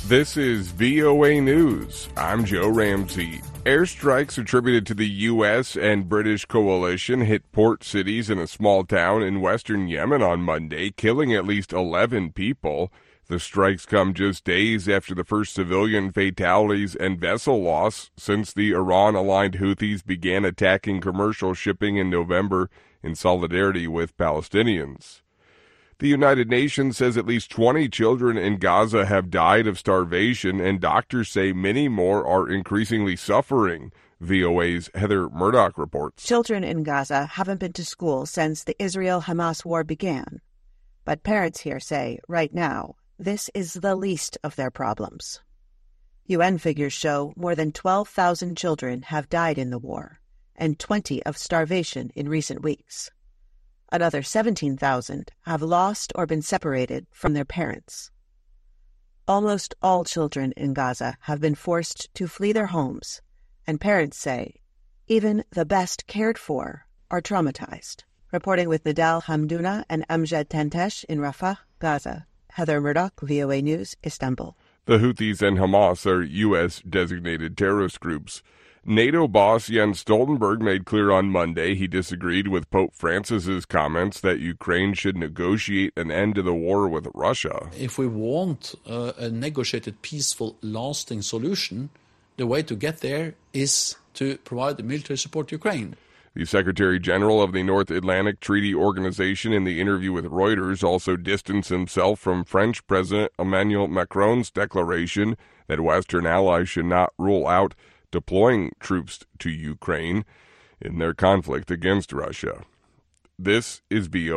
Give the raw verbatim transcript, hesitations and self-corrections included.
This is V O A News. I'm Joe Ramsey. Airstrikes attributed to the U S and British coalition hit port cities in a small town in western Yemen on Monday, killing at least eleven people. The strikes come just days after the first civilian fatalities and vessel loss since the Iran-aligned Houthis began attacking commercial shipping in November in solidarity with Palestinians. The United Nations says at least twenty children in Gaza have died of starvation, and doctors say many more are increasingly suffering. V O A's Heather Murdoch reports. Children in Gaza haven't been to school since the Israel-Hamas war began. But parents here say, right now, this is the least of their problems. U N figures show more than twelve thousand children have died in the war, and twenty of starvation in recent weeks. Another seventeen thousand have lost or been separated from their parents. Almost all children in Gaza have been forced to flee their homes, and parents say even the best cared for are traumatized. Reporting with Nidal Hamdouna and Amjad Tantesh in Rafah, Gaza, Heather Murdoch, V O A News, Istanbul. The Houthis and Hamas are U S-designated terrorist groups. NATO boss Jens Stoltenberg made clear on Monday he disagreed with Pope Francis's comments that Ukraine should negotiate an end to the war with Russia. If we want uh, a negotiated, peaceful, lasting solution, the way to get there is to provide the military support to Ukraine. The Secretary General of the North Atlantic Treaty Organization, in the interview with Reuters, also distanced himself from French President Emmanuel Macron's declaration that Western allies should not rule out deploying troops to Ukraine in their conflict against Russia. This is V O A.